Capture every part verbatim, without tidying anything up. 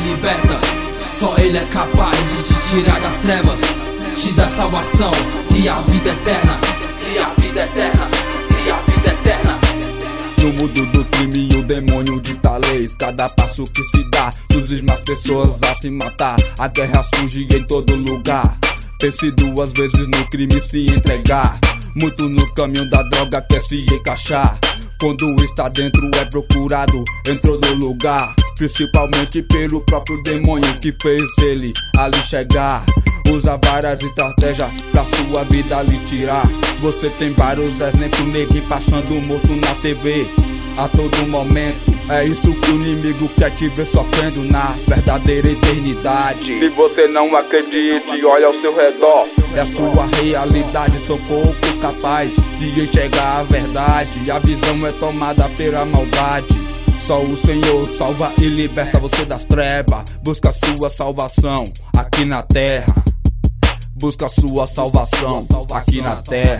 e liberta. Só Ele é capaz de te tirar das trevas, te dar salvação e a vida eterna. E a vida eterna, e a vida eterna. No mundo do crime o demônio dita leis. Cada passo que se dá surgem mais pessoas a se matar. A guerra surge em todo lugar. Pense duas vezes no crime se entregar. Muito no caminho da droga quer se encaixar. Quando está dentro é procurado em todo lugar, principalmente pelo próprio demônio que fez ele ali chegar. Usa várias estratégias pra sua vida lhe tirar. Você tem vários exemplos, neguinho passando morto na T V a todo momento. É isso que o inimigo quer te ver sofrendo na verdadeira eternidade. Se você não acredite, olha ao seu redor. É a sua realidade, sou pouco capaz de enxergar a verdade. A visão é tomada pela maldade. Só o Senhor salva e liberta você das trevas. Busca sua salvação aqui na terra. Busca sua salvação aqui na terra.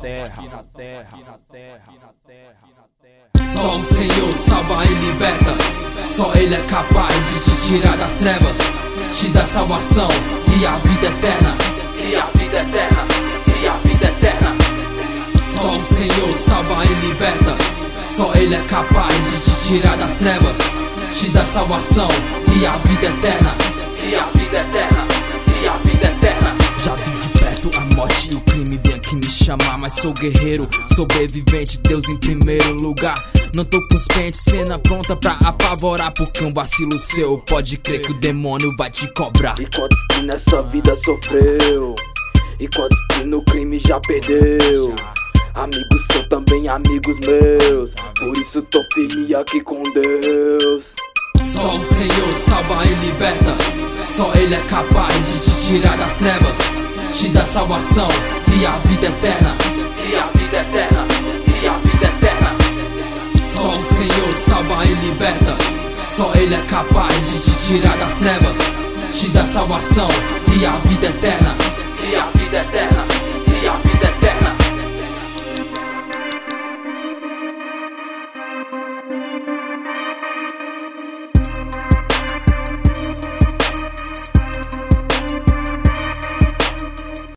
Só o Senhor salva e liberta. Só Ele é capaz de te tirar das trevas, te dar salvação e a vida eterna. E a vida eterna, e a vida eterna. Só o Senhor salva e liberta. Só Ele é capaz de te tirar das trevas, te dar salvação e a vida eterna. E a vida eterna, e a vida eterna. Já vi de perto a morte e o crime vem aqui me chamar, mas sou guerreiro, sobrevivente, Deus em primeiro lugar. Não tô com os pentes, cena pronta pra apavorar, porque um vacilo seu pode crer que o demônio vai te cobrar. E quantos que nessa vida sofreu, e quantos que no crime já perdeu. Amigos são também amigos meus, por isso tô firme aqui com Deus. Só o Senhor salva e liberta. Só Ele é capaz de te tirar das trevas, te dar salvação e a vida eterna. E a vida eterna, e a vida eterna. Só o Senhor salva e liberta. Só Ele é capaz de te tirar das trevas, te dar salvação e a vida eterna. E a vida eterna, e a vida eterna.